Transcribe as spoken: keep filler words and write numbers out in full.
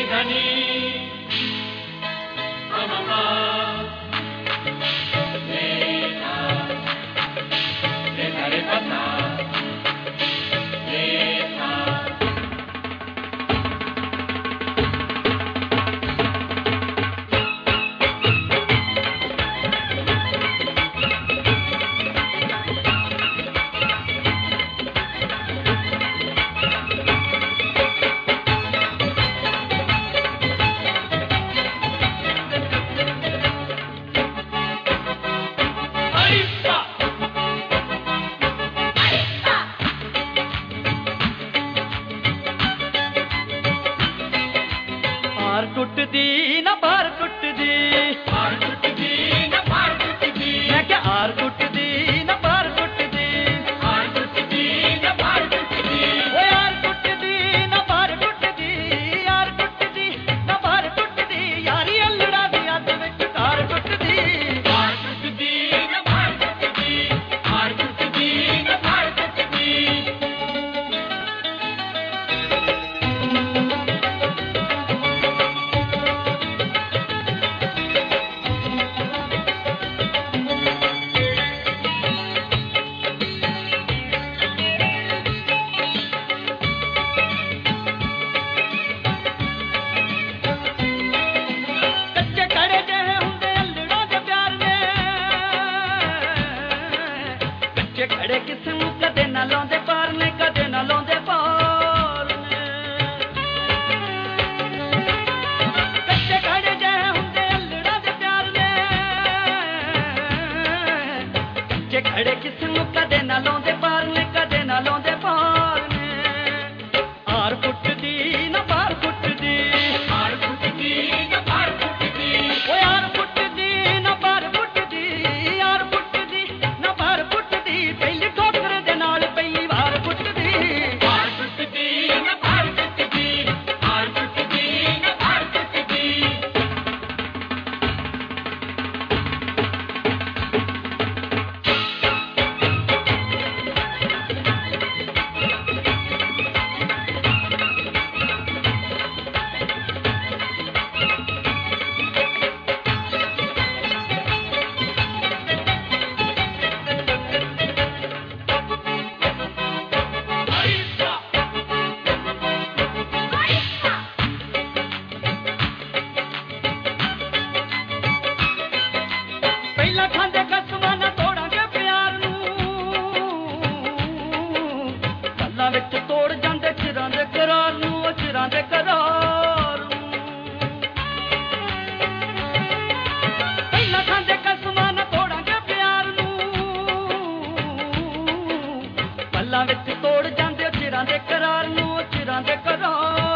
टुटदी ना पार टुटदी पार टुटदी ना पार टुटदी मैं क्या आर टुटदी ना पार टुटदी पार टुटदी ना पार टुटदी ओ यार टुटदी ना पार टुटदी यार टुटदी ना पार टुटदी यारी अल्लड़ा दी अद विच कार टुटदी पार टुटदी ना पार टुटदी पार टुटदी ना पार टुटदी खड़े किस्म कदे ना लाउंदे पार ने कदे ना लाउंदे पार ने कच्चे खड़े जह हुंदे अल्लड़ा दे प्यार ने कच्चे खड़े किस्म कदे ना लाउंदे पार ने कदे ना लाउंदे पार ने आर फुटदी ना पार फुटदी पार टुटदी ना पार टुटदी ओ यार फुटदी ना पार फुटदी यार फुटदी ना पार फुटदी पहली ठोकर दे नाल पहली वार फुटदी पार टुटदी ना पार टुटदी पार टुटदी ना पार टुटदी ਪਹਿਲਾਂ ਖਾਂਦੇ ਕਸਮਾਂ ਨਾ ਤੋੜਾਂਗੇ ਪਿਆਰ ਨੂੰ ਗੱਲਾਂ ਵਿੱਚ ਤੋੜ ਜਾਂਦੇ ਚਿਰਾਂ ਦੇ ਕਰਾਰ ਨੂੰ ਉਹ ਚਿਰਾਂ ਦੇ ਕਰਾਰ ਨੂੰ ਪਹਿਲਾਂ ਖਾਂਦੇ ਕਸਮਾਂ ਨਾ ਤੋੜਾਂਗੇ ਪਿਆਰ ਨੂੰ ਗੱਲਾਂ ਵਿੱਚ ਤੋੜ ਜਾਂਦੇ ਚਿਰਾਂ ਦੇ ਕਰਾਰ ਨੂੰ ਉਹ ਚਿਰਾਂ ਦੇ ਕਰਾਰ